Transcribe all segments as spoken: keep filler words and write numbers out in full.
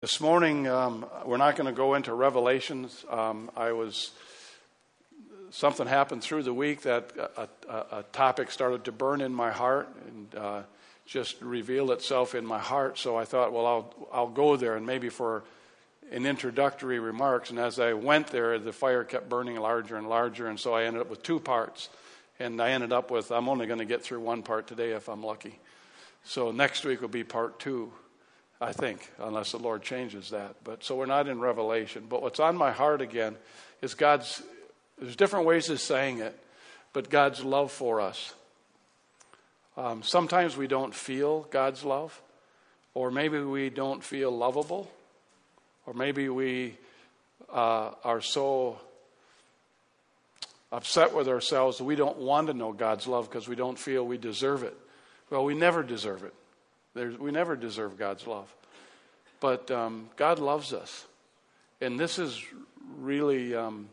This morning, um, we're not going to go into Revelations. Um, I was, something happened through the week that a, a, a topic started to burn in my heart and uh, just reveal itself in my heart. So I thought, well, I'll I'll go there and maybe for an introductory remarks. And as I went there, the fire kept burning larger and larger, and so I ended up with two parts. And I ended up with, I'm only going to get through one part today if I'm lucky. So next week will be part two. I think, unless the Lord changes that. But so we're not in Revelation. But what's on my heart again is God's, there's different ways of saying it, but God's love for us. Um, sometimes we don't feel God's love, or maybe we don't feel lovable, or maybe we uh, are so upset with ourselves that we don't want to know God's love because we don't feel we deserve it. Well, we never deserve it. There's, we never deserve God's love. But um, God loves us. And this is really um,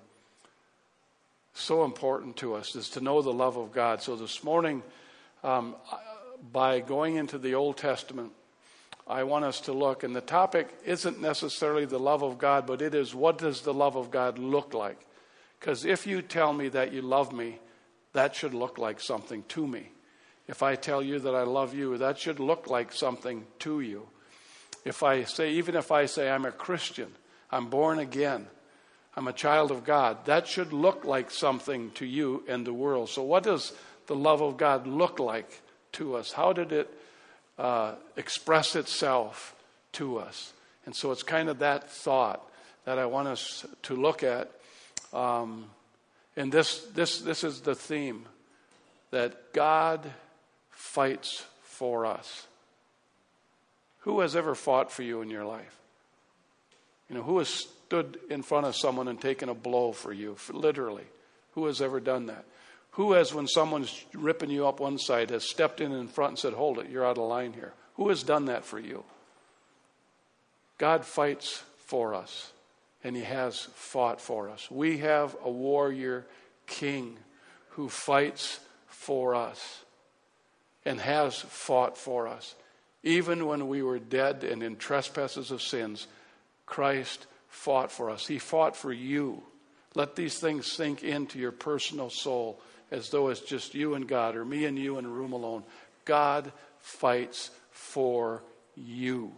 so important to us, is to know the love of God. So this morning, um, by going into the Old Testament, I want us to look. And the topic isn't necessarily the love of God, but it is, what does the love of God look like? Because if you tell me that you love me, that should look like something to me. If I tell you that I love you, that should look like something to you. If I say, even if I say I'm a Christian, I'm born again, I'm a child of God, that should look like something to you and the world. So what does the love of God look like to us? How did it uh, express itself to us? And so it's kind of that thought that I want us to look at. Um, and this, this, this is the theme, that God fights for us. Who has ever fought for you in your life? You know, who has stood in front of someone and taken a blow for you, for literally? Who has ever done that? Who has, when someone's ripping you up one side, has stepped in in front and said, hold it, you're out of line here? Who has done that for you? God fights for us, and he has fought for us. We have a warrior king who fights for us and has fought for us. Even when we were dead and in trespasses of sins, Christ fought for us. He fought for you. Let these things sink into your personal soul as though it's just you and God, or me and you in a room alone. God fights for you.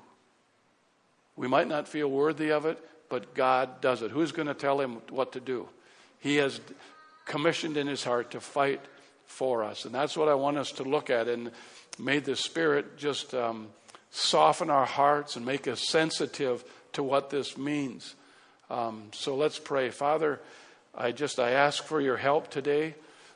We might not feel worthy of it, but God does it. Who's going to tell him what to do? He has commissioned in his heart to fight for us. And that's what I want us to look at. And may the Spirit just um, soften our hearts and make us sensitive to what this means. Um, so let's pray. Father, I just, I ask for your help today.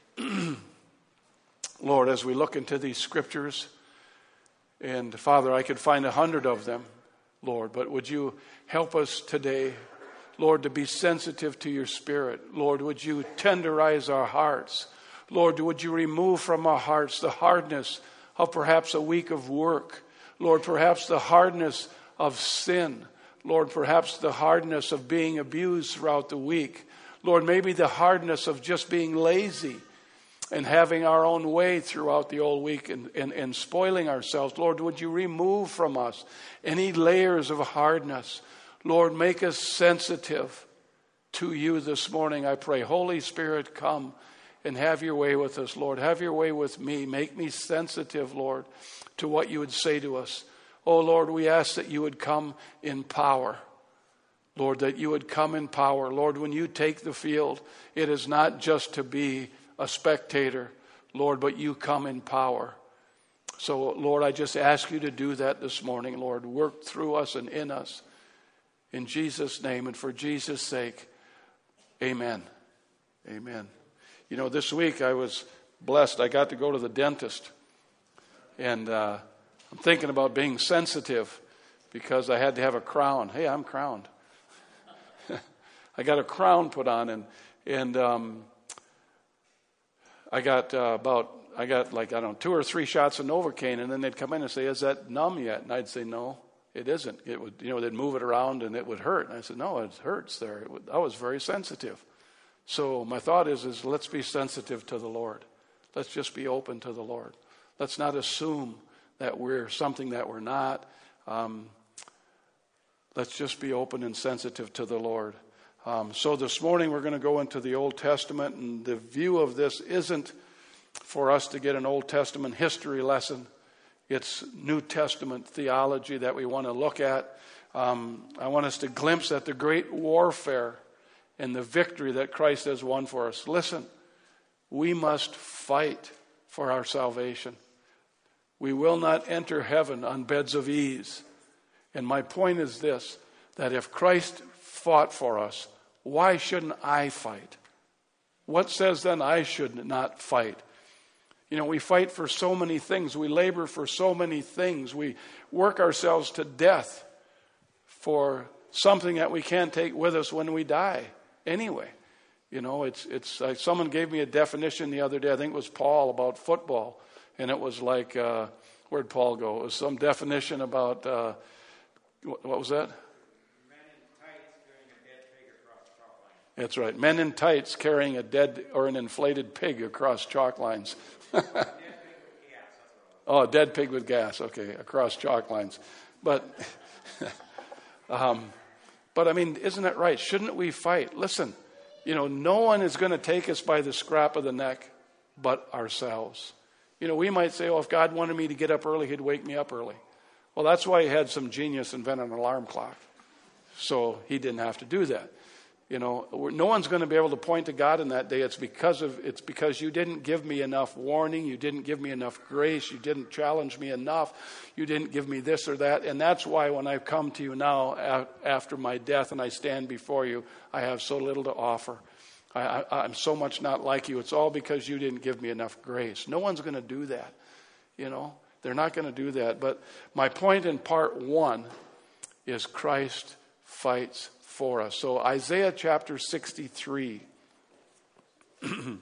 Lord, as we look into these scriptures, and Father, I could find a hundred of them, Lord, but would you help us today, Lord, to be sensitive to your Spirit. Lord, would you tenderize our hearts? Lord, would you remove from our hearts the hardness of perhaps a week of work. Lord, perhaps the hardness of sin. Lord, perhaps the hardness of being abused throughout the week. Lord, maybe the hardness of just being lazy and having our own way throughout the whole week and, and, and spoiling ourselves. Lord, would you remove from us any layers of hardness? Lord, make us sensitive to you this morning, I pray. Holy Spirit, come and have your way with us, Lord. Have your way with me. Make me sensitive, Lord, to what you would say to us. Oh, Lord, we ask that you would come in power. Lord, that you would come in power. Lord, when you take the field, it is not just to be a spectator, Lord, but you come in power. So, Lord, I just ask you to do that this morning, Lord. Work through us and in us. In Jesus' name and for Jesus' sake, amen. Amen. You know, this week I was blessed. I got to go to the dentist. And uh, I'm thinking about being sensitive because I had to have a crown. Hey, I'm crowned. I got a crown put on, and and um, I got uh, about, I got like, I don't know, two or three shots of Novocaine, and then they'd come in and say, is that numb yet? And I'd say, no, it isn't. It would, you know, they'd move it around and it would hurt. And I said, no, it hurts there. It would, I was very sensitive. So my thought is, is let's be sensitive to the Lord. Let's just be open to the Lord. Let's not assume that we're something that we're not. Um, Let's just be open and sensitive to the Lord. Um, so this morning we're going to go into the Old Testament, and the view of this isn't for us to get an Old Testament history lesson. It's New Testament theology that we want to look at. Um, I want us to glimpse at the great warfare and the victory that Christ has won for us. Listen, we must fight for our salvation. We will not enter heaven on beds of ease. And my point is this, that if Christ fought for us, why shouldn't I fight? What says then I should not fight? You know, we fight for so many things. We labor for so many things. We work ourselves to death for something that we can't take with us when we die anyway. You know, it's it's like someone gave me a definition the other day. I think it was Paul about football. And it was like, uh, where'd Paul go? It was some definition about, uh, what, what was that? Men in tights carrying a dead pig across chalk lines. That's right. Men in tights carrying a dead or an inflated pig across chalk lines. Oh, a dead pig with gas. Okay, across chalk lines. But, um, but I mean, isn't it right? Shouldn't we fight? Listen, you know, no one is going to take us by the scruff of the neck but ourselves. You know, we might say, oh, if God wanted me to get up early, he'd wake me up early. Well, that's why he had some genius invent an alarm clock. So he didn't have to do that. You know, no one's going to be able to point to God in that day. It's because of it's because you didn't give me enough warning. You didn't give me enough grace. You didn't challenge me enough. You didn't give me this or that. And that's why when I've come to you now after my death and I stand before you, I have so little to offer. I, I, I'm so much not like you. It's all because you didn't give me enough grace. No one's going to do that. You know, they're not going to do that. But my point in part one is Christ fights for us. So Isaiah chapter sixty-three. And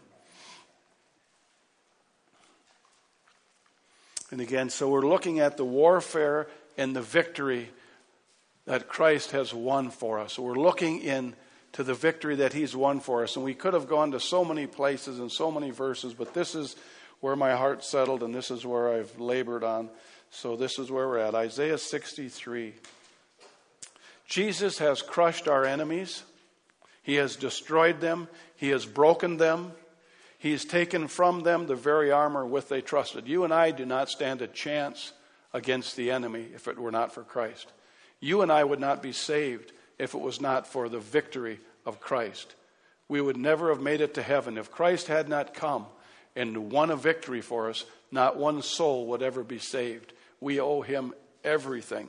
again, so we're looking at the warfare and the victory that Christ has won for us. So we're looking in to the victory that he's won for us. And we could have gone to so many places and so many verses, but this is where my heart settled and this is where I've labored on. So this is where we're at. Isaiah sixty-three. Jesus has crushed our enemies. He has destroyed them. He has broken them. He has taken from them the very armor with they trusted. You and I do not stand a chance against the enemy if it were not for Christ. You and I would not be saved if it was not for the victory of Christ. We would never have made it to heaven. If Christ had not come and won a victory for us, not one soul would ever be saved. We owe him everything.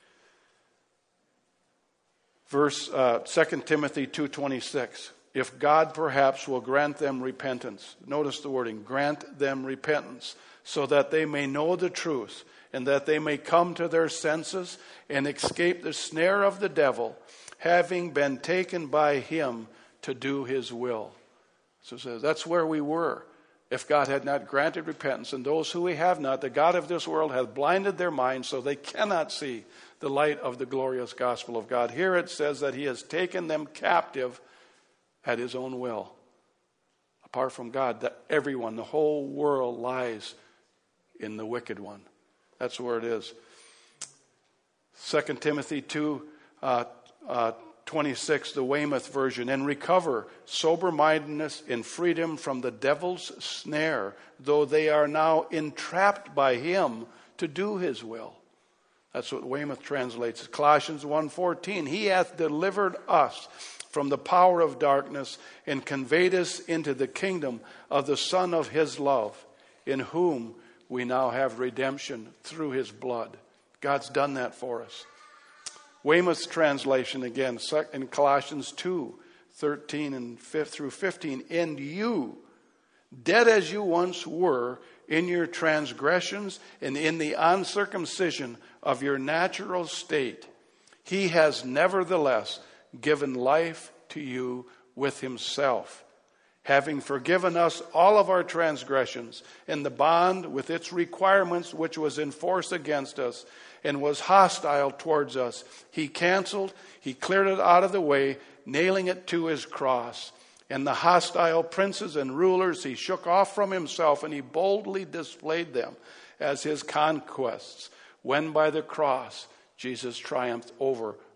Verse uh, Second Timothy two twenty-six. If God perhaps will grant them repentance. Notice the wording, grant them repentance, so that they may know the truth and that they may come to their senses and escape the snare of the devil, having been taken by him to do his will. So it says that's where we were if God had not granted repentance. And those who we have not, the God of this world hath blinded their minds so they cannot see the light of the glorious gospel of God. Here it says that he has taken them captive at his own will. Apart from God, that everyone, the whole world lies in the wicked one. That's where it is. Second Timothy two uh, uh, twenty-six, the Weymouth version. And recover sober-mindedness in freedom from the devil's snare, though they are now entrapped by him to do his will. That's what Weymouth translates. Colossians one fourteen. He hath delivered us from the power of darkness and conveyed us into the kingdom of the Son of his love, in whom we now have redemption through his blood. God's done that for us. Weymouth's translation again in Colossians two thirteen and through fifteen. And you, dead as you once were in your transgressions and in the uncircumcision of your natural state, he has nevertheless given life to you with himself, having forgiven us all of our transgressions and the bond with its requirements which was in force against us and was hostile towards us. He canceled, he cleared it out of the way, nailing it to his cross. And the hostile princes and rulers he shook off from himself, and he boldly displayed them as his conquests, when by the cross Jesus triumphed over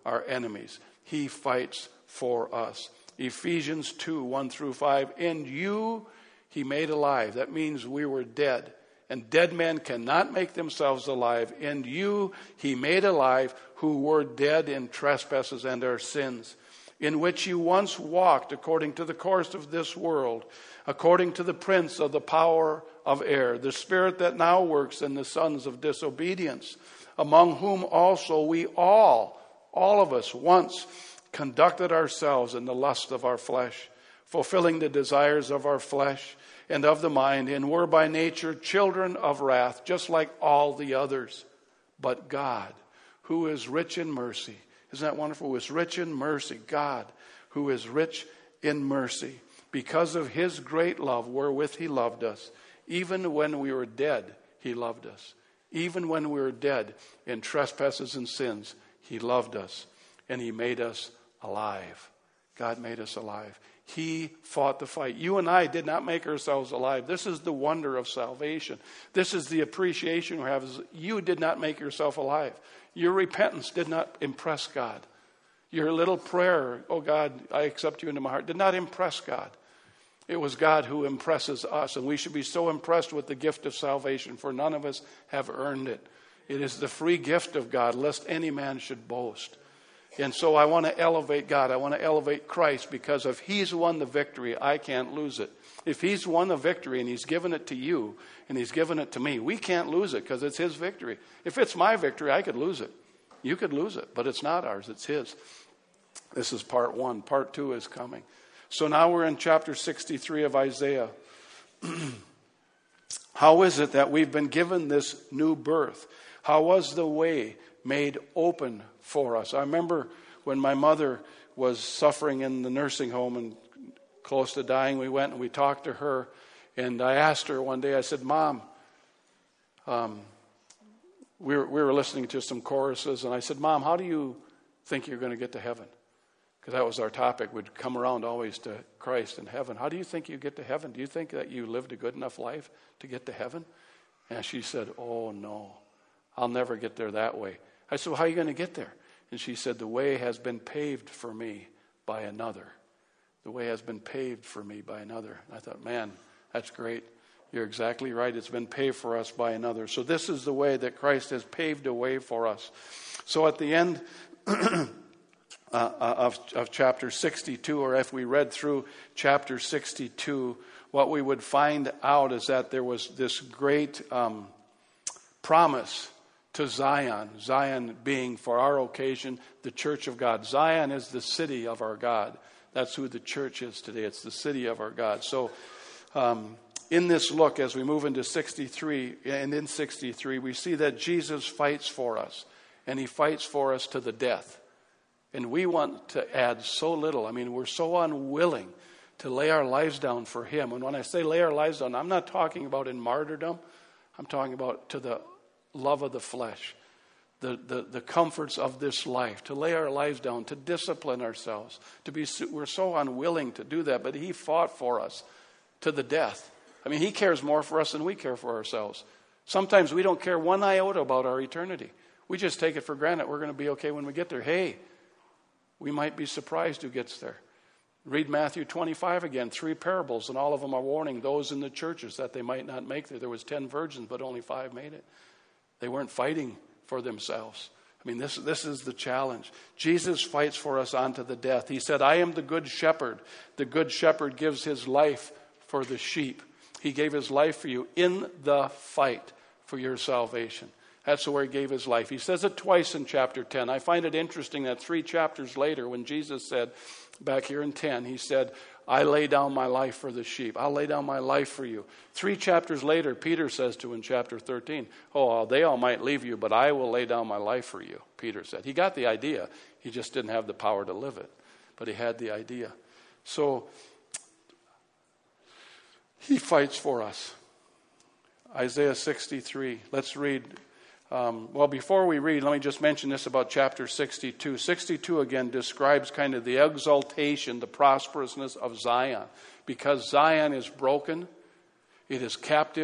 our enemies. He fights for us. Ephesians two, one through five. And you he made alive. That means we were dead. And dead men cannot make themselves alive. And you he made alive who were dead in trespasses and our sins, in which you once walked according to the course of this world, according to the prince of the power of air, the spirit that now works in the sons of disobedience, among whom also we all, all of us, once conducted ourselves in the lust of our flesh, fulfilling the desires of our flesh and of the mind, and were by nature children of wrath, just like all the others. But God, who is rich in mercy, isn't that wonderful? Who is rich in mercy, God, who is rich in mercy, because of his great love wherewith he loved us, even when we were dead, he loved us. Even when we were dead in trespasses and sins, he loved us, and he made us alive. God made us alive. He fought the fight. You and I did not make ourselves alive. This is the wonder of salvation. This is the appreciation we have. You did not make yourself alive. Your repentance did not impress God. Your little prayer, oh God, I accept you into my heart, did not impress God. It was God who impresses us, and we should be so impressed with the gift of salvation, for none of us have earned it. It is the free gift of God, lest any man should boast. And so I want to elevate God. I want to elevate Christ, because if he's won the victory, I can't lose it. If he's won the victory and he's given it to you and he's given it to me, we can't lose it because it's his victory. If it's my victory, I could lose it. You could lose it, but it's not ours. It's his. This is part one. Part two is coming. So now we're in chapter sixty-three of Isaiah. How is it that we've been given this new birth? How was the way made open for us? I remember when my mother was suffering in the nursing home and close to dying, we went and we talked to her. And I asked her one day, I said, Mom, um, we were, we were listening to some choruses, and I said, Mom, how do you think you're going to get to heaven? Because that was our topic. We'd come around always to Christ and heaven. How do you think you get to heaven? Do you think that you lived a good enough life to get to heaven? And she said, oh, no, I'll never get there that way. I said, well, how are you going to get there? And she said, the way has been paved for me by another. The way has been paved for me by another. I thought, man, that's great. You're exactly right. It's been paved for us by another. So this is the way that Christ has paved a way for us. So at the end uh, of, of chapter sixty-two, or if we read through chapter sixty-two, what we would find out is that there was this great um, promise to Zion. Zion being, for our occasion, the church of God. Zion is the city of our God. That's who the church is today. It's the city of our God. So um, in this look, as we move into sixty-three, and in sixty-three, we see that Jesus fights for us. And he fights for us to the death. And we want to add so little. I mean, we're so unwilling to lay our lives down for him. And when I say lay our lives down, I'm not talking about in martyrdom. I'm talking about to the love of the flesh, the, the, the comforts of this life, to lay our lives down, to discipline ourselves. To be, we're so unwilling to do that, but he fought for us to the death. I mean, he cares more for us than we care for ourselves. Sometimes we don't care one iota about our eternity. We just take it for granted we're going to be okay when we get there. Hey, we might be surprised who gets there. Read Matthew twenty-five again, three parables, and all of them are warning those in the churches that they might not make there. There was ten virgins, but only five made it. They weren't fighting for themselves. I mean, this, this is the challenge. Jesus fights for us unto the death. He said, I am the good shepherd. The good shepherd gives his life for the sheep. He gave his life for you in the fight for your salvation. That's where he gave his life. He says it twice in chapter ten. I find it interesting that three chapters later, when Jesus said, back here in ten, he said, I lay down my life for the sheep. I'll lay down my life for you. Three chapters later, Peter says to in chapter thirteen, oh, they all might leave you, but I will lay down my life for you, Peter said. He got the idea. He just didn't have the power to live it. But he had the idea. So he fights for us. Isaiah sixty-three. Let's read. Um, well, before we read, let me just mention this about chapter sixty-two. sixty-two again describes kind of the exaltation, the prosperousness of Zion. Because Zion is broken, it is captive,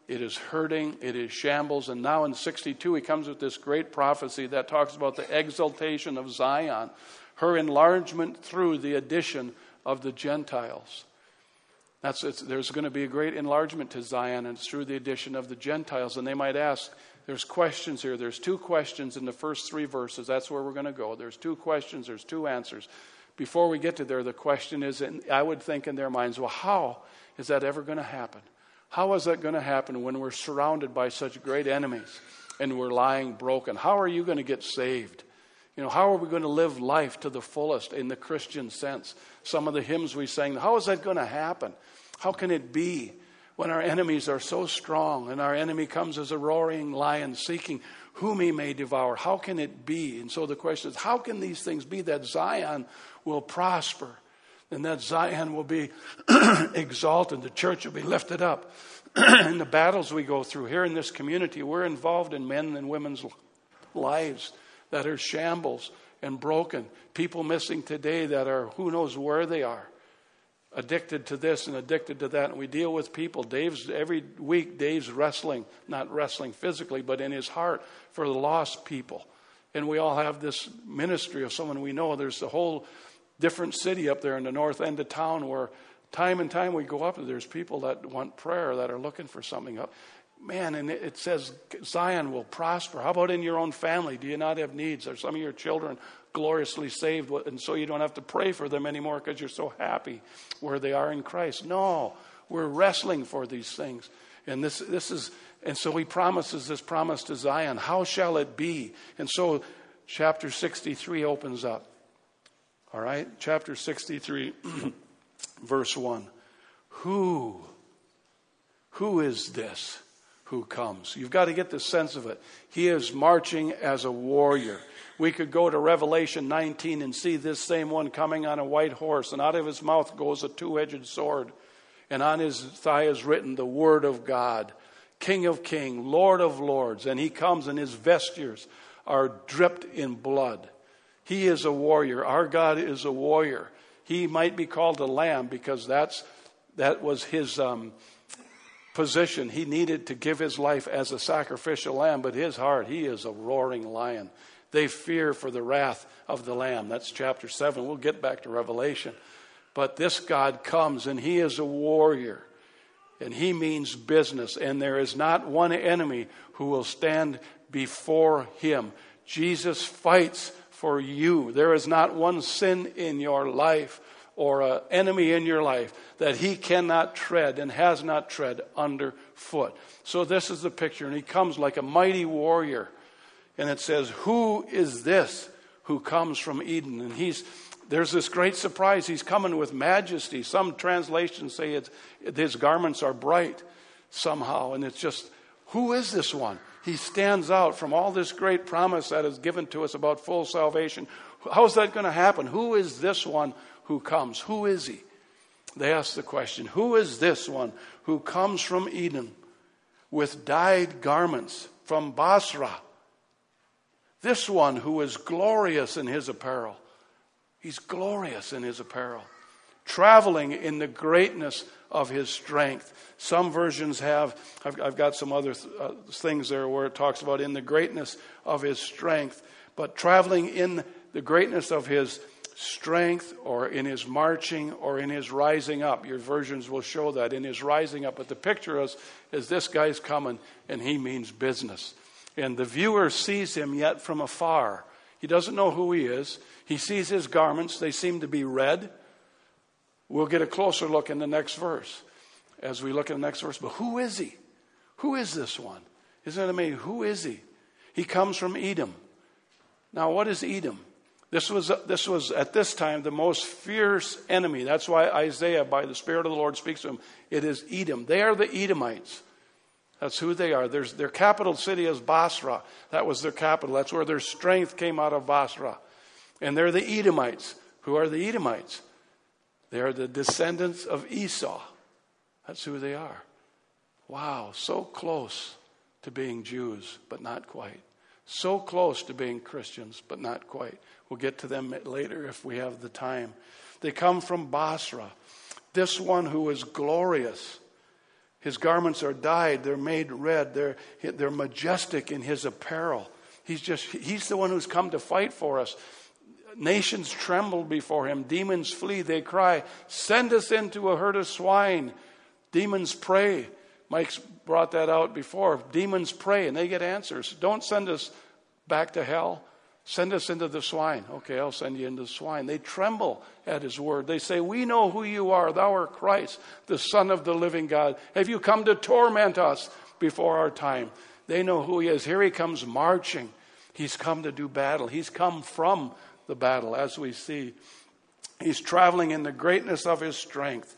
It is hurting. It is shambles. And now in sixty-two, he comes with this great prophecy that talks about the exaltation of Zion, her enlargement through the addition of the Gentiles. That's it's, there's going to be a great enlargement to Zion, and it's through the addition of the Gentiles. And they might ask, there's questions here. There's two questions in the first three verses. That's where we're going to go. There's two questions. There's two answers. Before we get to there, the question is, and I would think in their minds, well, how is that ever going to happen? How is that going to happen when we're surrounded by such great enemies and we're lying broken? How are you going to get saved? You know, how are we going to live life to the fullest in the Christian sense? Some of the hymns we sang, how is that going to happen? How can it be when our enemies are so strong and our enemy comes as a roaring lion seeking whom he may devour? How can it be? And so the question is, how can these things be that Zion will prosper and that Zion will be exalted, the church will be lifted up? In the battles we go through here in this community, we're involved in men and women's lives that are shambles and broken. People missing today that are, who knows where they are, addicted to this and addicted to that. And we deal with people. Dave's, every week Dave's wrestling, not wrestling physically, but in his heart for the lost people. And we all have this ministry of someone we know. There's a whole different city up there in the north end of town where time and time we go up and there's people that want prayer, that are looking for something up. Man, and it says Zion will prosper. How about in your own family? Do you not have needs? Are some of your children gloriously saved, and so you don't have to pray for them anymore because you're so happy where they are in Christ? No, we're wrestling for these things. And this this is, and so he promises this promise to Zion. How shall it be? And so chapter sixty-three opens up. All right, chapter sixty-three, verse one. Who, who is this who comes? You've got to get the sense of it. He is marching as a warrior. We could go to Revelation nineteen and see this same one coming on a white horse, and out of his mouth goes a two-edged sword, and on his thigh is written the word of God, King of kings, Lord of lords. And he comes and his vestures are dripped in blood. He is a warrior. Our God is a warrior. He might be called a lamb because that's that was his um, position. He needed to give his life as a sacrificial lamb, but his heart, he is a roaring lion. They fear for the wrath of the Lamb. That's chapter seven. We'll get back to Revelation. But this God comes, and he is a warrior. And he means business. And there is not one enemy who will stand before him. Jesus fights for you. There is not one sin in your life or an enemy in your life that he cannot tread and has not tread underfoot. So this is the picture. And he comes like a mighty warrior. And it says, who is this who comes from Eden? And he's there's this great surprise. He's coming with majesty. Some translations say it's, his garments are bright somehow. And it's just, who is this one? He stands out from all this great promise that is given to us about full salvation. How is that going to happen? Who is this one who comes? Who is he? They ask the question, who is this one who comes from Eden with dyed garments from Basra? This one who is glorious in his apparel. He's glorious in his apparel. Traveling in the greatness of his strength. Some versions have, I've, I've got some other th- uh, things there where it talks about in the greatness of his strength. But traveling in the greatness of his strength or in his marching or in his rising up. Your versions will show that in his rising up. But the picture is, is this guy's coming and he means business. And the viewer sees him yet from afar. He doesn't know who he is. He sees his garments. They seem to be red. We'll get a closer look in the next verse as we look at the next verse. But who is he? Who is this one? Isn't it amazing? Who is he? He comes from Edom. Now, what is Edom? This was, this was at this time the most fierce enemy. That's why Isaiah, by the Spirit of the Lord, speaks to him. It is Edom. They are the Edomites. That's who they are. There's, their capital city is Basra. That was their capital. That's where their strength came out of Basra. And they're the Edomites. Who are the Edomites? They are the descendants of Esau. That's who they are. Wow, so close to being Jews, but not quite. So close to being Christians, but not quite. We'll get to them later if we have the time. They come from Basra. This one who is glorious. His garments are dyed. They're made red. They're, they're majestic in his apparel. He's just, he's the one who's come to fight for us. Nations tremble before him. Demons flee. They cry, send us into a herd of swine. Demons pray. Mike's brought that out before. Demons pray and they get answers. Don't send us back to hell. Send us into the swine. Okay, I'll send you into the swine. They tremble at his word. They say, we know who you are. Thou art Christ, the Son of the living God. Have you come to torment us before our time? They know who he is. Here he comes marching. He's come to do battle. He's come from the battle, as we see. He's traveling in the greatness of his strength.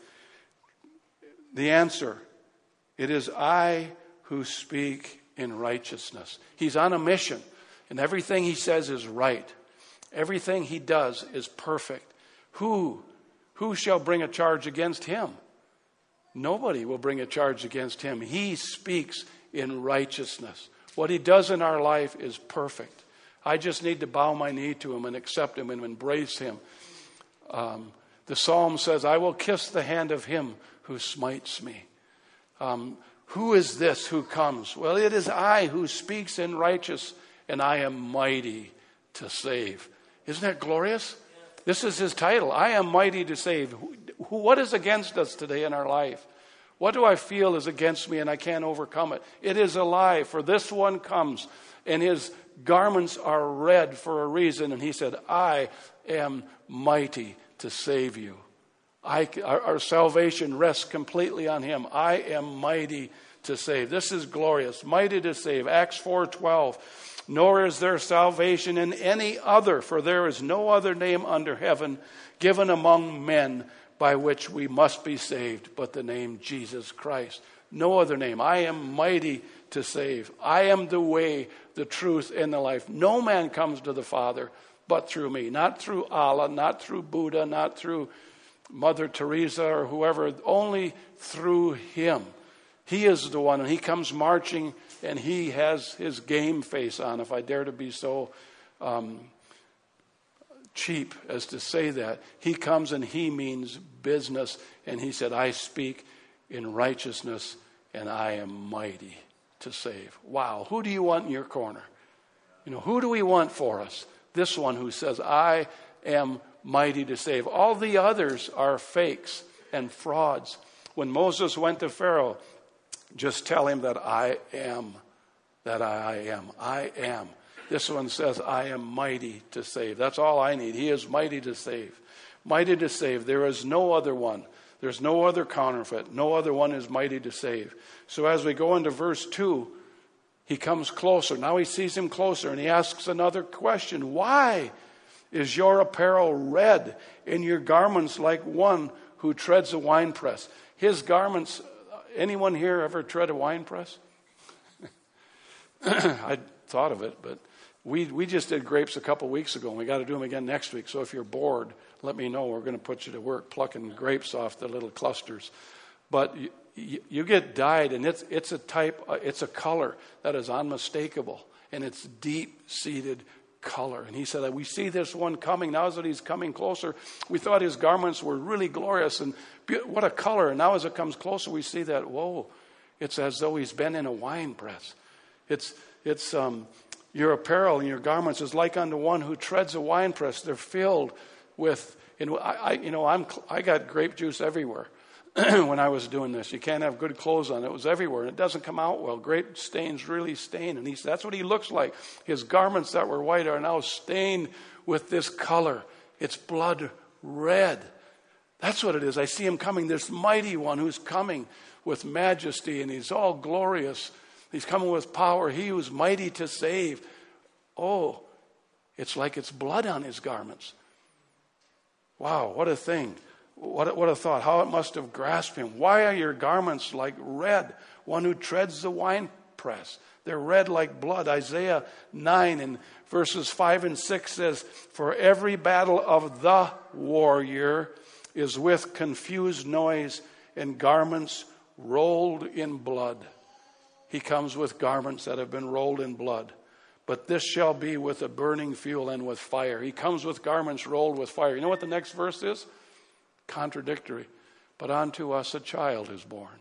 The answer, it is I who speak in righteousness. He's on a mission. And everything he says is right. Everything he does is perfect. Who, who shall bring a charge against him? Nobody will bring a charge against him. He speaks in righteousness. What he does in our life is perfect. I just need to bow my knee to him and accept him and embrace him. Um, the psalm says, I will kiss the hand of him who smites me. Um, who is this who comes? Well, it is I who speaks in righteousness. And I am mighty to save. Isn't that glorious? This is his title. I am mighty to save. Who, what is against us today in our life? What do I feel is against me and I can't overcome it? It is a lie. For this one comes and his garments are red for a reason. And he said, I am mighty to save you. I, our, our salvation rests completely on him. I am mighty to save. This is glorious. Mighty to save. Acts four twelve. Nor is there salvation in any other, for there is no other name under heaven given among men by which we must be saved, but the name Jesus Christ. No other name. I am mighty to save. I am the way, the truth, and the life. No man comes to the Father but through me. Not through Allah, not through Buddha, not through Mother Teresa or whoever. Only through him. He is the one, and he comes marching, and he has his game face on, if I dare to be so um, cheap as to say that. He comes and he means business, and he said, I speak in righteousness, and I am mighty to save. Wow, who do you want in your corner? You know, who do we want for us? This one who says, I am mighty to save. All the others are fakes and frauds. When Moses went to Pharaoh, just tell him that I am, that I am, I am. This one says, I am mighty to save. That's all I need. He is mighty to save. Mighty to save. There is no other one. There's no other counterfeit. No other one is mighty to save. So as we go into verse two, he comes closer. Now he sees him closer and he asks another question. Why is your apparel red and your garments like one who treads a winepress? His garments. Anyone here ever tread a wine press? I thought of it, but we we just did grapes a couple weeks ago, and we got to do them again next week. So if you're bored, let me know. We're going to put you to work plucking grapes off the little clusters. But you, you, you get dyed, and it's it's a type, it's a color that is unmistakable, and it's deep-seated color. And he said, we see this one coming. Now that he's coming closer, we thought his garments were really glorious and be- what a color. And now as it comes closer, we see that, whoa, it's as though he's been in a wine press. It's, it's, um, your apparel and your garments is like unto one who treads a wine press. They're filled with, you know, I, I you know, I'm, I got grape juice everywhere. When I was doing this, you can't have good clothes on. It was everywhere, and it doesn't come out well. Grape stains really stain, and he said that's what he looks like. His garments that were white are now stained with this color. It's blood red. That's what it is. I see him coming, this mighty one who's coming with majesty, and he's all glorious. He's coming with power. He who's mighty to save. Oh, it's like it's blood on his garments. Wow, what a thing. What a, what a thought. How it must have grasped him. Why are your garments like red? One who treads the winepress. They're red like blood. Isaiah nine and verses five and six says, for every battle of the warrior is with confused noise and garments rolled in blood. He comes with garments that have been rolled in blood. But this shall be with a burning fuel and with fire. He comes with garments rolled with fire. You know what the next verse is? Contradictory. But unto us a child is born.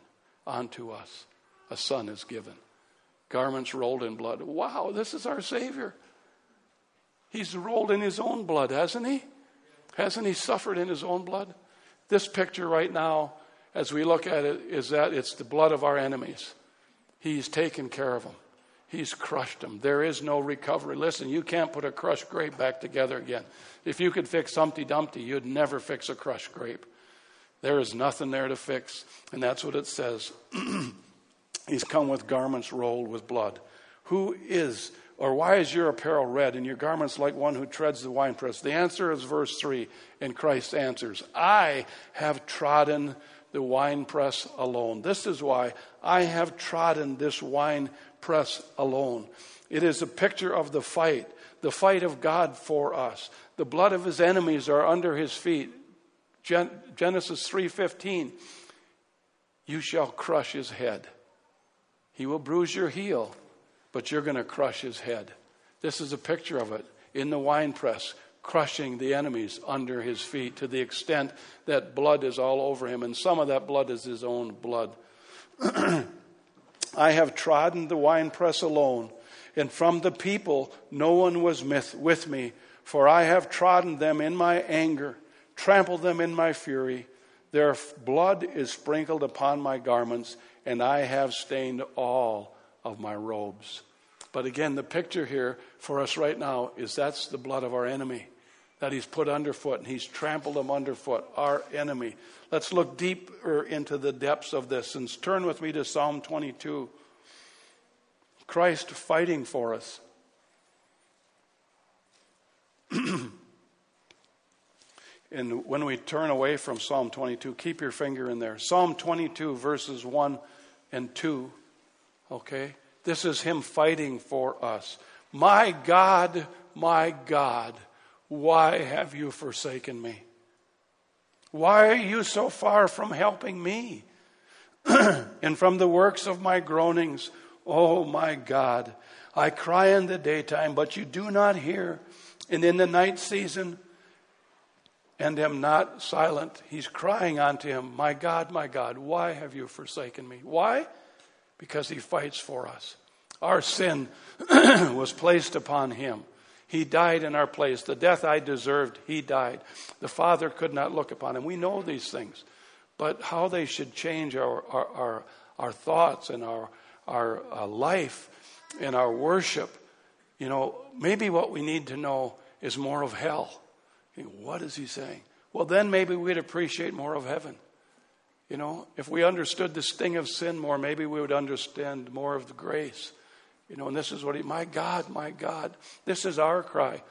unto us a son is given. Garments rolled in blood. Wow, this is our Savior. He's rolled in his own blood, hasn't he? Hasn't he suffered in his own blood? This picture right now, as we look at it, is that it's the blood of our enemies. He's taken care of them. He's crushed them. There is no recovery. Listen, you can't put a crushed grape back together again. If you could fix Humpty Dumpty, you'd never fix a crushed grape. There is nothing there to fix. And that's what it says. He's come with garments rolled with blood. Who is, or why is your apparel red and your garments like one who treads the winepress? The answer is verse three, and Christ answers, I have trodden the winepress alone. This is why I have trodden this winepress alone. It is a picture of the fight, the fight of God for us. The blood of his enemies are under his feet. Gen- Genesis three fifteen, you shall crush his head. He will bruise your heel, but you're going to crush his head. This is a picture of it in the winepress, crushing the enemies under his feet to the extent that blood is all over him. And some of that blood is his own blood. I have trodden the winepress alone, and from the people no one was with me. For I have trodden them in my anger, trampled them in my fury. Their blood is sprinkled upon my garments, and I have stained all of my robes. But again, the picture here for us right now is that's the blood of our enemy that he's put underfoot, and he's trampled them underfoot, our enemy. Let's look deeper into the depths of this, and turn with me to Psalm twenty-two. Christ fighting for us. And when we turn away from Psalm twenty-two, keep your finger in there. Psalm twenty-two, verses one and two. Okay? This is him fighting for us. My God, my God, why have you forsaken me? Why are you so far from helping me? And from the works of my groanings, oh my God, I cry in the daytime, but you do not hear. And in the night season, and am not silent. He's crying unto him, my God, my God, why have you forsaken me? Why? Because he fights for us. Our sin was placed upon him. He died in our place. The death I deserved, he died. The Father could not look upon him. We know these things. But how they should change our our, our, our thoughts and our, our uh, life and our worship. You know, maybe what we need to know is more of hell. What is he saying? Well, then maybe we'd appreciate more of heaven. You know, if we understood the sting of sin more, maybe we would understand more of the grace. You know, and this is what he, my God, my God, this is our cry.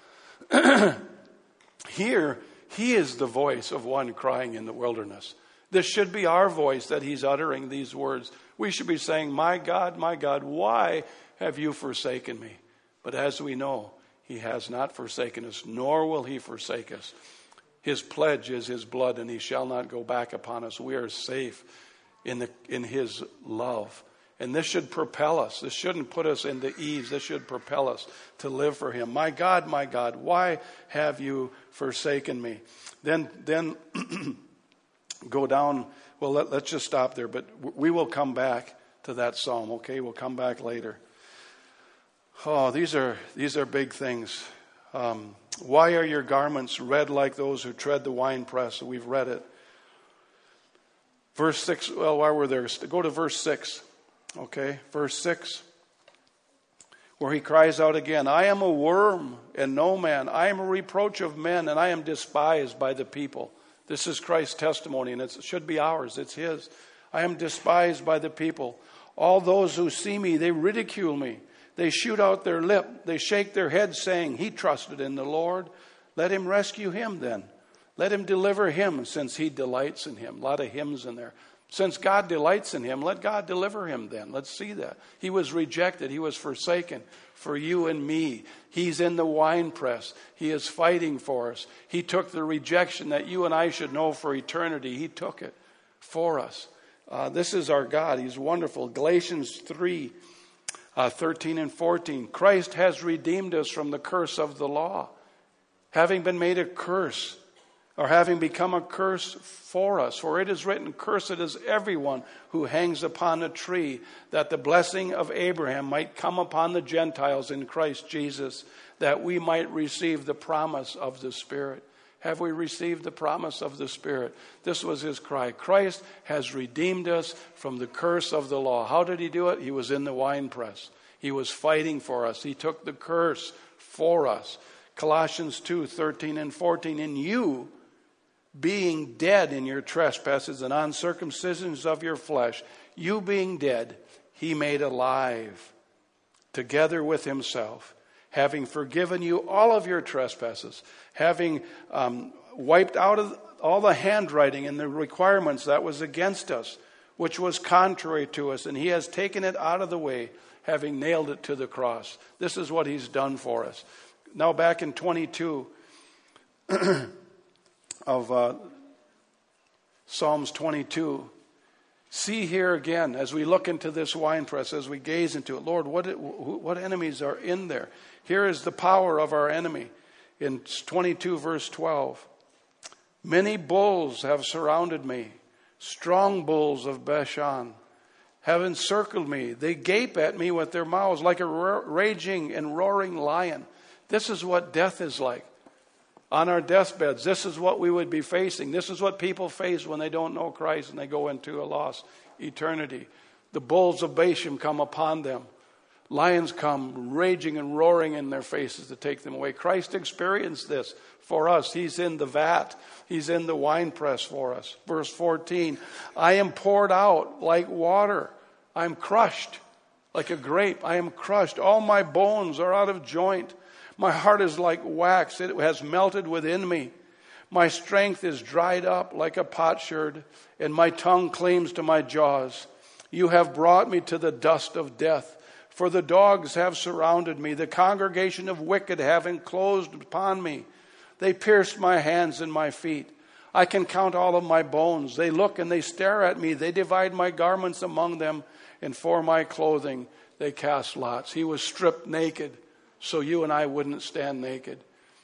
Here, he is the voice of one crying in the wilderness. This should be our voice that he's uttering these words. We should be saying, my God, my God, why have you forsaken me? But as we know, he has not forsaken us, nor will he forsake us. His pledge is his blood, and he shall not go back upon us. We are safe in the in his love. And this should propel us. This shouldn't put us into ease. This should propel us to live for him. My God, my God, why have you forsaken me? Then, then go down. Well, let, let's just stop there. But we will come back to that psalm, okay? We'll come back later. Oh, these are these are big things. Um, why are your garments red like those who tread the winepress? We've read it. Verse six, well, while we're there, go to verse six. Okay, verse six, where he cries out again, I am a worm and no man. I am a reproach of men, and I am despised by the people. This is Christ's testimony, and it should be ours. It's his. I am despised by the people. All those who see me, they ridicule me. They shoot out their lip. They shake their heads, saying, he trusted in the Lord. Let him rescue him then. Let him deliver him, since he delights in him. A lot of hymns in there. Since God delights in him, let God deliver him then. Let's see that. He was rejected. He was forsaken for you and me. He's in the winepress. He is fighting for us. He took the rejection that you and I should know for eternity. He took it for us. Uh, this is our God. He's wonderful. Galatians three. Uh, thirteen and fourteen. Christ has redeemed us from the curse of the law, having been made a curse or having become a curse for us. For it is written, cursed is everyone who hangs upon a tree, that the blessing of Abraham might come upon the Gentiles in Christ Jesus, that we might receive the promise of the Spirit. Have we received the promise of the Spirit? This was his cry. Christ has redeemed us from the curse of the law. How did he do it? He was in the winepress. He was fighting for us. He took the curse for us. Colossians two, thirteen and fourteen. In you, being dead in your trespasses and uncircumcisions of your flesh, you being dead, he made alive together with himself, having forgiven you all of your trespasses, having um, wiped out of all the handwriting and the requirements that was against us, which was contrary to us, and he has taken it out of the way, having nailed it to the cross. This is what he's done for us. Now back in twenty-two of uh, Psalms twenty-two, see here again, as we look into this winepress, as we gaze into it, Lord, what, what enemies are in there? Here is the power of our enemy. In twenty-two verse twelve, many bulls have surrounded me, strong bulls of Bashan have encircled me. They gape at me with their mouths like a raging and roaring lion. This is what death is like. On our deathbeds, this is what we would be facing. This is what people face when they don't know Christ and they go into a lost eternity. The bulls of Bashan come upon them. Lions come raging and roaring in their faces to take them away. Christ experienced this for us. He's in the vat. He's in the winepress for us. Verse fourteen, I am poured out like water. I'm crushed like a grape. I am crushed. All my bones are out of joint. My heart is like wax. It has melted within me. My strength is dried up like a potsherd, and my tongue cleaves to my jaws. You have brought me to the dust of death. For the dogs have surrounded me. The congregation of wicked have enclosed upon me. They pierced my hands and my feet. I can count all of my bones. They look and they stare at me. They divide my garments among them, and for my clothing they cast lots. He was stripped naked, so you and I wouldn't stand naked.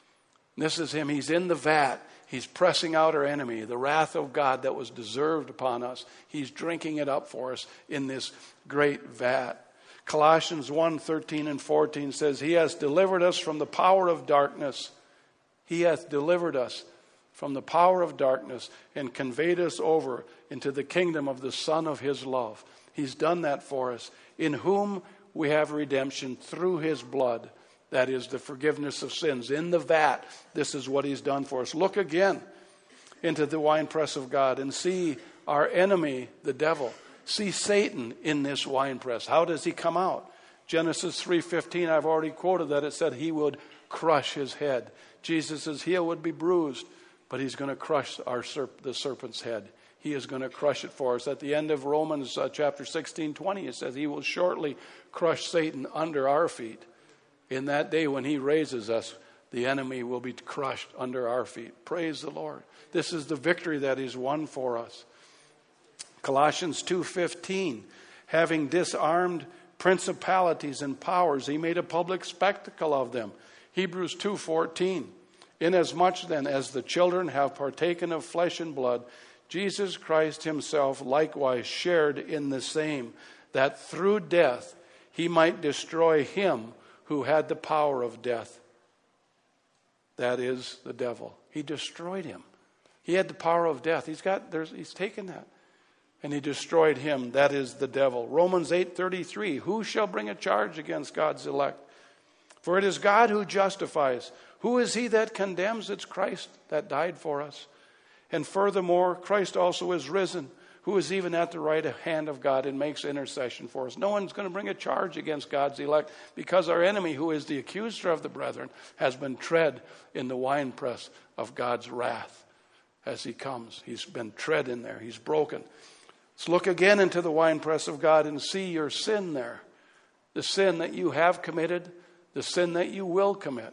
This is him. He's in the vat. He's pressing out our enemy, the wrath of God that was deserved upon us. He's drinking it up for us in this great vat. Colossians one, thirteen and fourteen says, he has delivered us from the power of darkness. He hath delivered us from the power of darkness and conveyed us over into the kingdom of the Son of his love. He's done that for us, in whom we have redemption through his blood. That is the forgiveness of sins. In the vat, this is what he's done for us. Look again into the winepress of God and see our enemy, the devil. See Satan in this winepress. How does he come out? Genesis three fifteen, I've already quoted that. It said he would crush his head. Jesus' heel would be bruised, but he's going to crush our serp- the serpent's head. He is going to crush it for us. At the end of Romans uh, chapter sixteen, twenty, it says he will shortly crush Satan under our feet. In that day when he raises us, the enemy will be crushed under our feet. Praise the Lord. This is the victory that he's won for us. Colossians two fifteen, having disarmed principalities and powers, he made a public spectacle of them. Hebrews two fourteen, inasmuch then as the children have partaken of flesh and blood, Jesus Christ himself likewise shared in the same, that through death he might destroy him who had the power of death. That is the devil. He destroyed him. He had the power of death. He's got, there's, he's taken that. And he destroyed him. That is the devil. Romans eight thirty-three. Who shall bring a charge against God's elect? For it is God who justifies. Who is he that condemns? It's Christ that died for us. And furthermore, Christ also is risen, who is even at the right hand of God and makes intercession for us. No one's going to bring a charge against God's elect, because our enemy, who is the accuser of the brethren, has been tread in the winepress of God's wrath as he comes. He's been tread in there. He's broken. Let's look again into the winepress of God and see your sin there. The sin that you have committed, the sin that you will commit.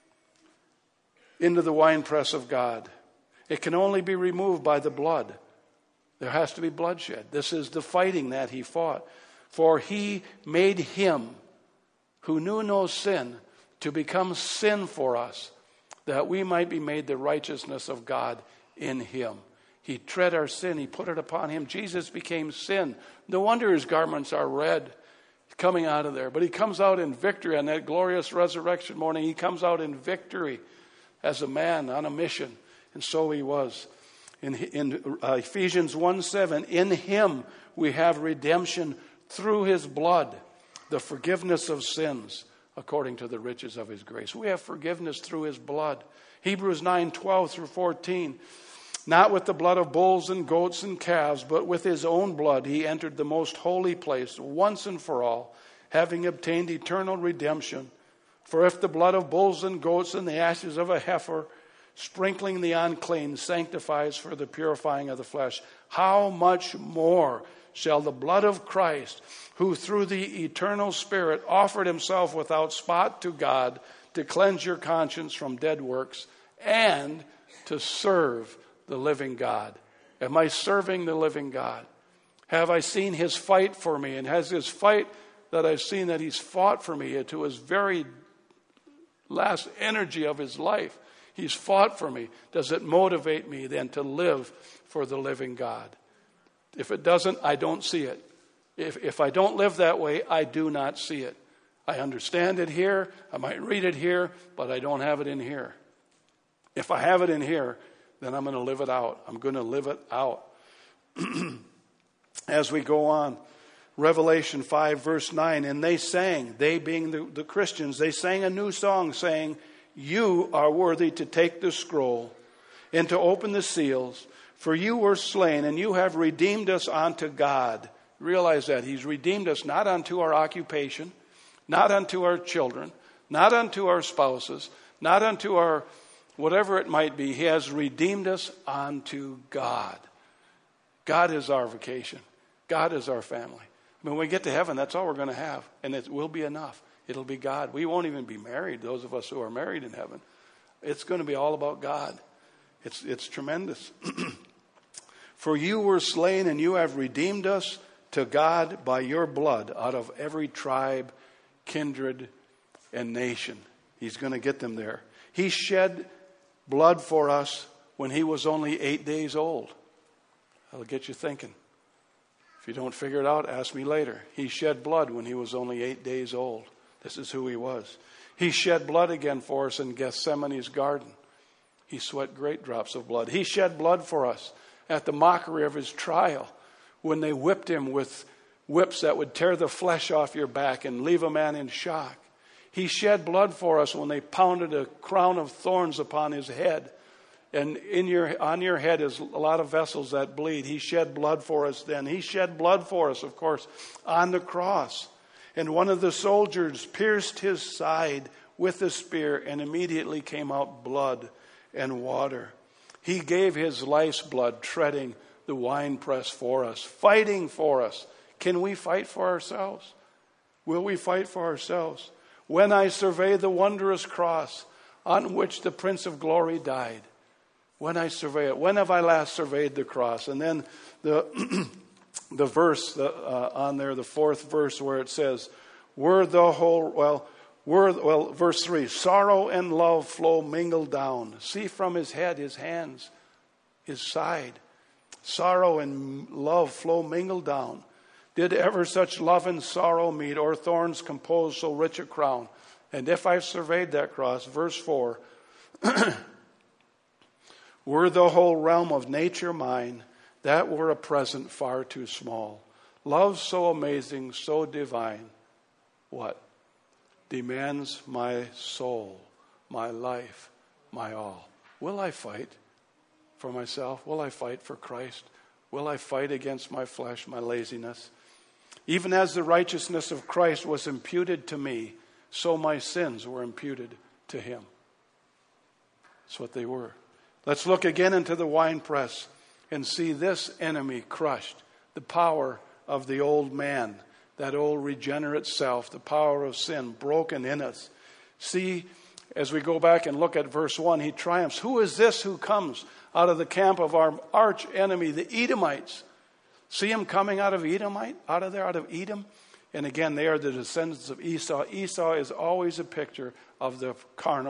Into the winepress of God. It can only be removed by the blood. There has to be bloodshed. This is the fighting that he fought. For he made him who knew no sin to become sin for us, that we might be made the righteousness of God in him. He tread our sin. He put it upon him. Jesus became sin. No wonder his garments are red coming out of there. But he comes out in victory on that glorious resurrection morning. He comes out in victory as a man on a mission. And so he was. In, in uh, Ephesians one seven, in him we have redemption through his blood, the forgiveness of sins according to the riches of his grace. We have forgiveness through his blood. Hebrews nine twelve through fourteen. Not with the blood of bulls and goats and calves, but with his own blood he entered the most holy place once and for all, having obtained eternal redemption. For if the blood of bulls and goats and the ashes of a heifer, sprinkling the unclean, sanctifies for the purifying of the flesh, how much more shall the blood of Christ, who through the eternal Spirit offered himself without spot to God, to cleanse your conscience from dead works and to serve the living God. Am I serving the living God? Have I seen his fight for me? And has his fight that I've seen that he's fought for me to his very last energy of his life, he's fought for me. Does it motivate me then to live for the living God? If it doesn't, I don't see it. If, if I don't live that way, I do not see it. I understand it here. I might read it here, but I don't have it in here. If I have it in here, then I'm going to live it out. I'm going to live it out. As we go on, Revelation five verse nine, and they sang, they being the, the Christians, they sang a new song saying, you are worthy to take the scroll and to open the seals, for you were slain and you have redeemed us unto God. Realize that he's redeemed us not unto our occupation, not unto our children, not unto our spouses, not unto our whatever it might be. He has redeemed us unto God. God is our vocation. God is our family. When we get to heaven, that's all we're going to have. And it will be enough. It'll be God. We won't even be married, those of us who are married in heaven. It's going to be all about God. It's, it's tremendous. For you were slain and you have redeemed us to God by your blood out of every tribe, kindred, and nation. He's going to get them there. He shed blood for us when he was only eight days old. That'll get you thinking. If you don't figure it out, ask me later. He shed blood when he was only eight days old. This is who he was. He shed blood again for us in Gethsemane's garden. He sweat great drops of blood. He shed blood for us at the mockery of his trial when they whipped him with whips that would tear the flesh off your back and leave a man in shock. He shed blood for us when they pounded a crown of thorns upon his head. And in your, on your head is a lot of vessels that bleed. He shed blood for us then. He shed blood for us, of course, on the cross. And one of the soldiers pierced his side with a spear, and immediately came out blood and water. He gave his life's blood, treading the winepress for us, fighting for us. Can we fight for ourselves? Will we fight for ourselves? When I survey the wondrous cross on which the Prince of Glory died. When I survey it. When have I last surveyed the cross? And then the the verse the, uh, on there, the fourth verse where it says, were the whole, well, were, well, verse three, sorrow and love flow mingled down. See from his head, his hands, his side. Sorrow and love flow mingled down. Did ever such love and sorrow meet, or thorns compose so rich a crown? And if I've surveyed that cross, verse four, were the whole realm of nature mine, that were a present far too small. Love so amazing, so divine, what? Demands my soul, my life, my all. Will I fight for myself? Will I fight for Christ? Will I fight against my flesh, my laziness? Even as the righteousness of Christ was imputed to me, so my sins were imputed to him. That's what they were. Let's look again into the winepress and see this enemy crushed. The power of the old man, that old regenerate self, the power of sin broken in us. See, as we go back and look at verse one, he triumphs. Who is this who comes out of the camp of our arch enemy, the Edomites? See him coming out of Edomite, out of there, out of Edom. And again, they are the descendants of Esau. Esau is always a picture of the carnal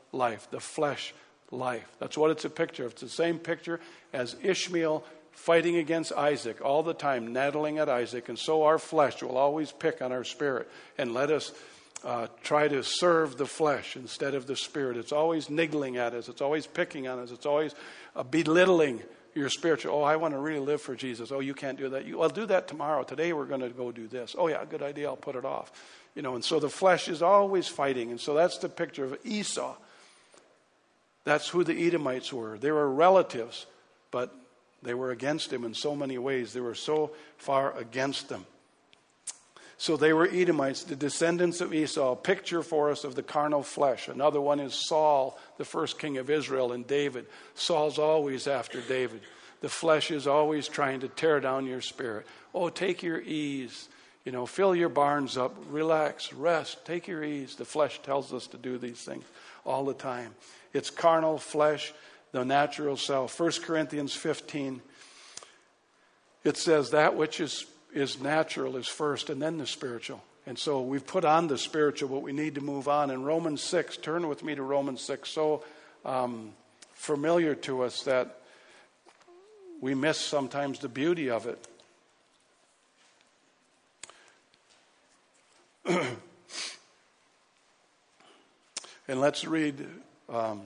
life, the flesh life. That's what it's a picture of. It's the same picture as Ishmael fighting against Isaac all the time, nattling at Isaac. And so our flesh will always pick on our spirit and let us uh, try to serve the flesh instead of the spirit. It's always niggling at us. It's always picking on us. It's always uh, belittling your spiritual. Oh, I want to really live for Jesus. Oh, you can't do that. You, I'll do that tomorrow. Today we're going to go do this. Oh, yeah, good idea. I'll put it off. You know, and so the flesh is always fighting. And so that's the picture of Esau. That's who the Edomites were. They were relatives, but they were against him in so many ways. They were so far against them. So they were Edomites, the descendants of Esau, a picture for us of the carnal flesh. Another one is Saul, the first king of Israel, and David. Saul's always after David. The flesh is always trying to tear down your spirit. Oh, take your ease. You know, fill your barns up. Relax, rest, take your ease. The flesh tells us to do these things all the time. It's carnal flesh, the natural self. First Corinthians fifteen, it says that which is is natural is first and then the spiritual. And so we've put on the spiritual, but we need to move on. In Romans six, turn with me to Romans six, so um, familiar to us that we miss sometimes the beauty of it. And let's read um,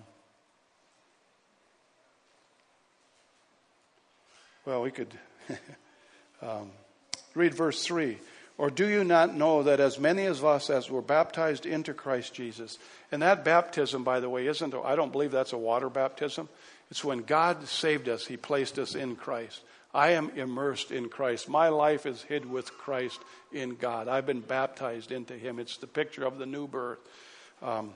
well we could um, read verse three. Or do you not know that as many of us as were baptized into Christ Jesus? And that baptism, by the way, isn't, I don't believe that's a water baptism. It's when God saved us, he placed us in Christ. I am immersed in Christ. My life is hid with Christ in God. I've been baptized into him. It's the picture of the new birth. Um,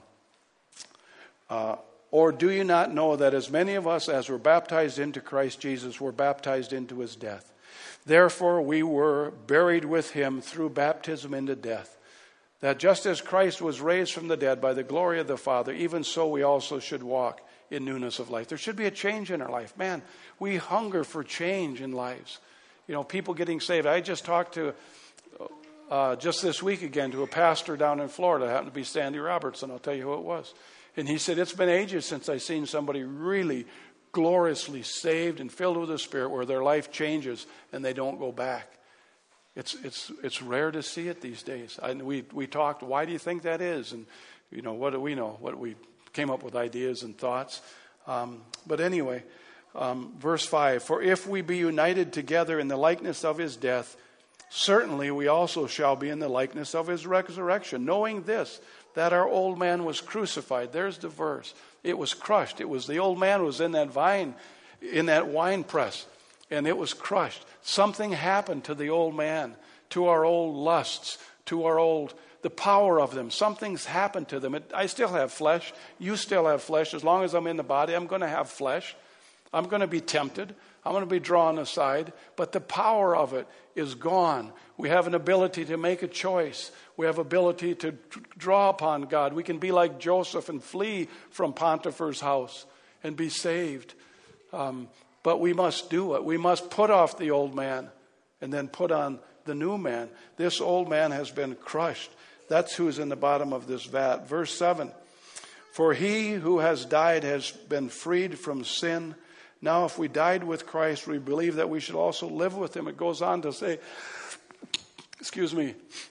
uh, or do you not know that as many of us as were baptized into Christ Jesus were baptized into his death? Therefore we were buried with him through baptism into death, that just as Christ was raised from the dead by the glory of the Father, even so we also should walk in newness of life. There should be a change in our life. Man, we hunger for change in lives. You know, people getting saved. I just talked to, uh, just this week again, to a pastor down in Florida. It happened to be Sandy Robertson. I'll tell you who it was. And he said, it's been ages since I've seen somebody really gloriously saved and filled with the Spirit where their life changes and they don't go back. It's it's it's rare to see it these days. I, we we talked, why do you think that is? And, you know, what do we know? What we came up with ideas and thoughts. Um, but anyway, um, verse five, for if we be united together in the likeness of his death, certainly we also shall be in the likeness of his resurrection, knowing this, that our old man was crucified. There's the verse. It was crushed. It was the old man was in that vine, in that wine press, and it was crushed. Something happened to the old man, to our old lusts, to our old, the power of them. Something's happened to them. It, I still have flesh. You still have flesh. As long as I'm in the body, I'm going to have flesh. I'm going to be tempted. I'm going to be drawn aside. But the power of it is gone. We have an ability to make a choice. We have ability to draw upon God. We can be like Joseph and flee from Potiphar's house and be saved. Um, but we must do it. We must put off the old man and then put on the new man. This old man has been crushed. That's who's in the bottom of this vat. Verse seven. For he who has died has been freed from sin. Now if we died with Christ, we believe that we should also live with him. It goes on to say, excuse me,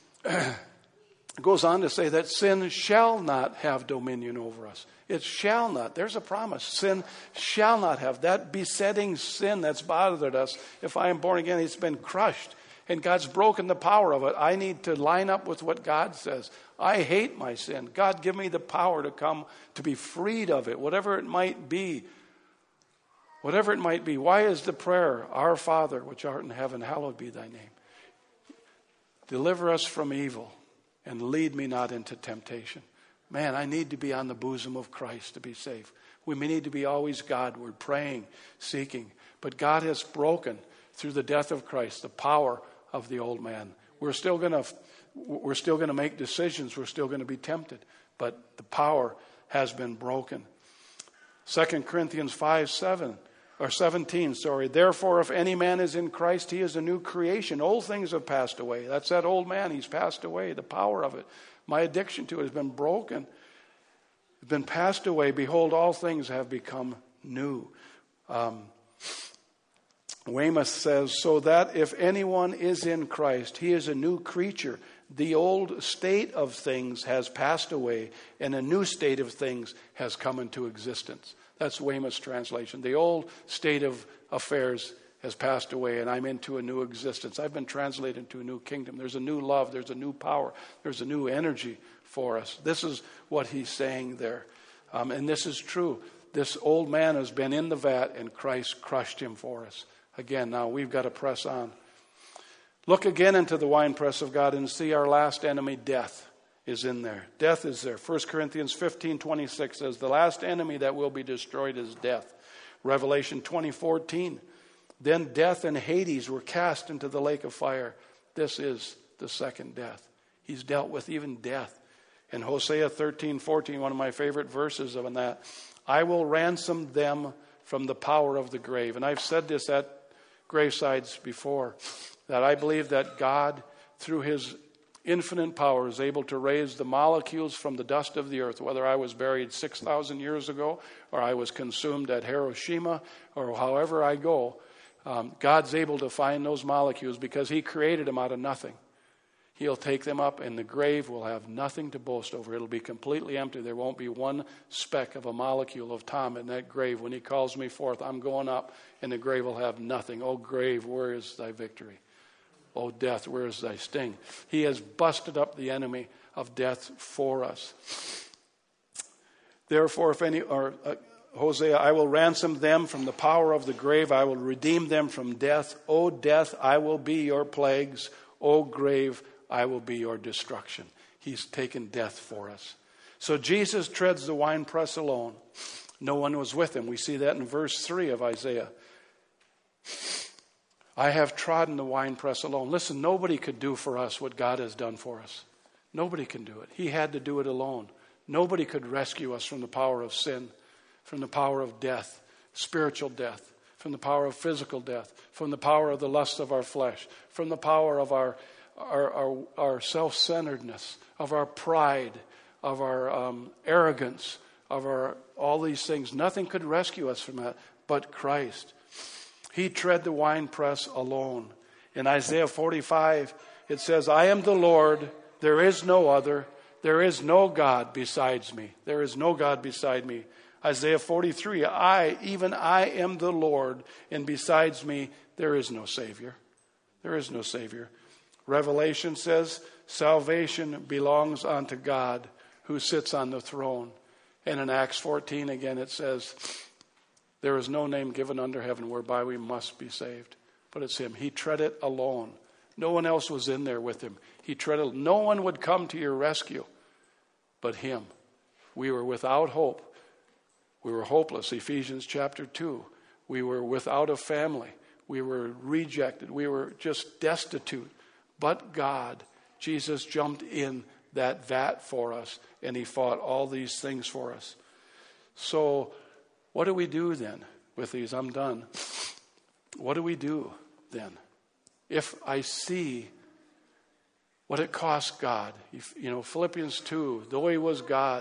it goes on to say that sin shall not have dominion over us. It shall not. There's a promise. Sin shall not have. That besetting sin that's bothered us, if I am born again, it's been crushed. And God's broken the power of it. I need to line up with what God says. I hate my sin. God, give me the power to come to be freed of it, whatever it might be. Whatever it might be. Why is the prayer, Our Father, which art in heaven, hallowed be thy name. Deliver us from evil and lead me not into temptation. Man, I need to be on the bosom of Christ to be safe. We may need to be always Godward, praying, seeking. But God has broken, through the death of Christ, the power of the old man. We're still going to we're still going to make decisions. We're still going to be tempted. But the power has been broken. Second Corinthians five, seven. Or seventeen, sorry. Therefore, if any man is in Christ, he is a new creation. Old things have passed away. That's that old man. He's passed away. The power of it. My addiction to it has been broken. have been passed away. Behold, all things have become new. Um, Weymouth says, so that if anyone is in Christ, he is a new creature. The old state of things has passed away, and a new state of things has come into existence. That's Weymouth's translation. The old state of affairs has passed away, and I'm into a new existence. I've been translated into a new kingdom. There's a new love. There's a new power. There's a new energy for us. This is what he's saying there. Um, and this is true. This old man has been in the vat, and Christ crushed him for us. Again, now we've got to press on. Look again into the winepress of God and see our last enemy, death, is in there. Death is there. First Corinthians fifteen twenty-six says, the last enemy that will be destroyed is death. Revelation twenty fourteen, then death and Hades were cast into the lake of fire. This is the second death. He's dealt with even death. In Hosea thirteen fourteen, one of my favorite verses on that, I will ransom them from the power of the grave. And I've said this at gravesides before, that I believe that God, through his infinite power, is able to raise the molecules from the dust of the earth, whether I was buried six thousand years ago, or I was consumed at Hiroshima, or however I go. Um, God's able to find those molecules because he created them out of nothing. He'll take them up, and the grave will have nothing to boast over. It'll be completely empty. There won't be one speck of a molecule of Tom in that grave. When he calls me forth, I'm going up, and the grave will have nothing. Oh, grave, where is thy victory? Oh, death, where is thy sting? He has busted up the enemy of death for us. Therefore, if any, or uh, Hosea, I will ransom them from the power of the grave. I will redeem them from death. O death, I will be your plagues. O grave, I will be your destruction. He's taken death for us. So Jesus treads the winepress alone. No one was with him. We see that in verse three of Isaiah. I have trodden the winepress alone. Listen, nobody could do for us what God has done for us. Nobody can do it. He had to do it alone. Nobody could rescue us from the power of sin, from the power of death, spiritual death, from the power of physical death, from the power of the lust of our flesh, from the power of our Our, our, our self-centeredness, of our pride, of our um, arrogance, of our all these things. Nothing could rescue us from that but Christ. He tread the winepress alone. In Isaiah forty-five, it says, I am the Lord, there is no other. There is no God besides me. There is no God beside me. Isaiah forty-three, I, even I am the Lord, and besides me there is no Savior. There is no Savior. Revelation says salvation belongs unto God who sits on the throne. And in Acts fourteen again it says, there is no name given under heaven whereby we must be saved. But it's him. He tread it alone. No one else was in there with him. He tread it. No one would come to your rescue but him. We were without hope. We were hopeless. Ephesians chapter two. We were without a family. We were rejected. We were just destitute. But God, Jesus jumped in that vat for us, and he fought all these things for us. So what do we do then with these? I'm done. What do we do then? If I see what it cost God, you know, Philippians two, though he was God,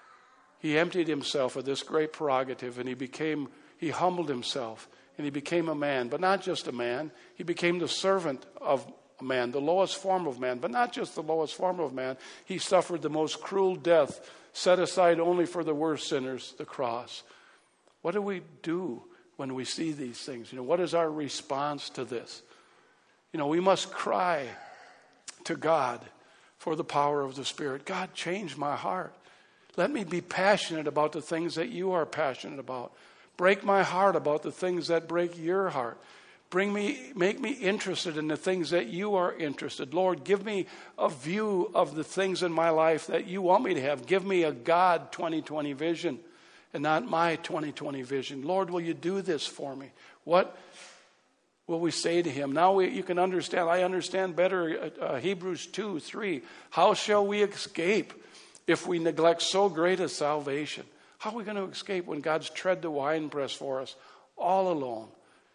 he emptied himself of this great prerogative, and he became, he humbled himself, and he became a man, but not just a man. He became the servant of man, the lowest form of man, but not just the lowest form of man. He suffered the most cruel death, set aside only for the worst sinners, the cross. What do we do when we see these things? You know, what is our response to this? You know, we must cry to God for the power of the Spirit. God, change my heart. Let me be passionate about the things that you are passionate about. Break my heart about the things that break your heart. Bring me, make me interested in the things that you are interested. Lord, give me a view of the things in my life that you want me to have. Give me a God twenty twenty vision and not my twenty twenty vision. Lord, will you do this for me? What will we say to him? Now we, you can understand. I understand better uh, Hebrews two, three. How shall we escape if we neglect so great a salvation? How are we going to escape when God's tread the winepress for us all alone?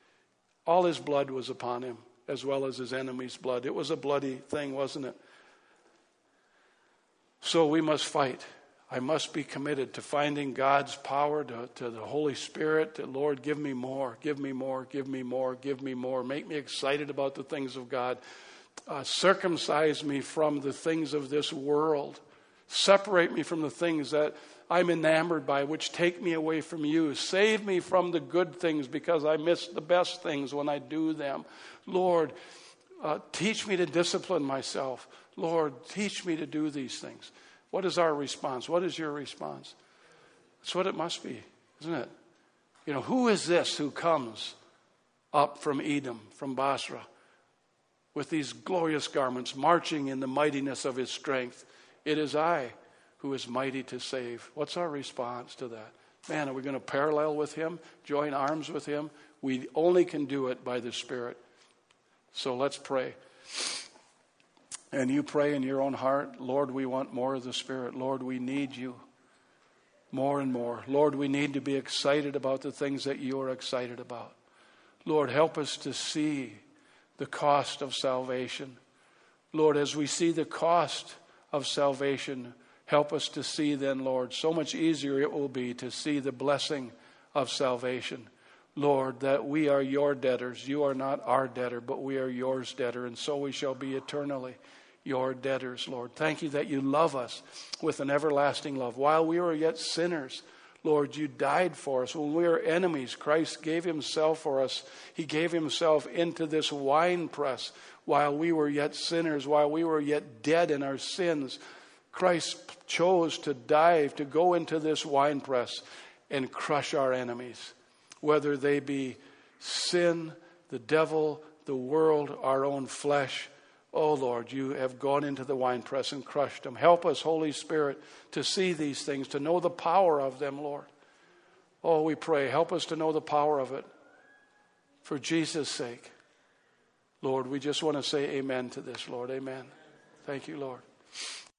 All his blood was upon him, as well as his enemy's blood. It was a bloody thing, wasn't it? So we must fight I must be committed to finding God's power, to, to the Holy Spirit. To, Lord, give me more, give me more, give me more, give me more. Make me excited about the things of God. Uh, circumcise me from the things of this world. Separate me from the things that I'm enamored by, which take me away from you. Save me from the good things, because I miss the best things when I do them. Lord, uh, teach me to discipline myself. Lord, teach me to do these things. What is our response? What is your response? That's what it must be, isn't it? You know, who is this who comes up from Edom, from Basra, with these glorious garments, marching in the mightiness of his strength? It is I who is mighty to save. What's our response to that? Man, are we going to parallel with him, join arms with him? We only can do it by the Spirit. So let's pray. And you pray in your own heart, Lord, we want more of the Spirit. Lord, we need you more and more. Lord, we need to be excited about the things that you are excited about. Lord, help us to see the cost of salvation. Lord, as we see the cost of salvation, help us to see then, Lord, so much easier it will be to see the blessing of salvation. Lord, that we are your debtors. You are not our debtor, but we are yours debtor, and so we shall be eternally your debtors, Lord. Thank you that you love us with an everlasting love. While we were yet sinners, Lord, you died for us. When we were enemies, Christ gave himself for us. He gave himself into this winepress while we were yet sinners, while we were yet dead in our sins. Christ chose to dive, to go into this winepress and crush our enemies, whether they be sin, the devil, the world, our own flesh. Oh, Lord, you have gone into the winepress and crushed them. Help us, Holy Spirit, to see these things, to know the power of them, Lord. Oh, we pray, help us to know the power of it for Jesus' sake. Lord, we just want to say amen to this, Lord. Amen. Thank you, Lord.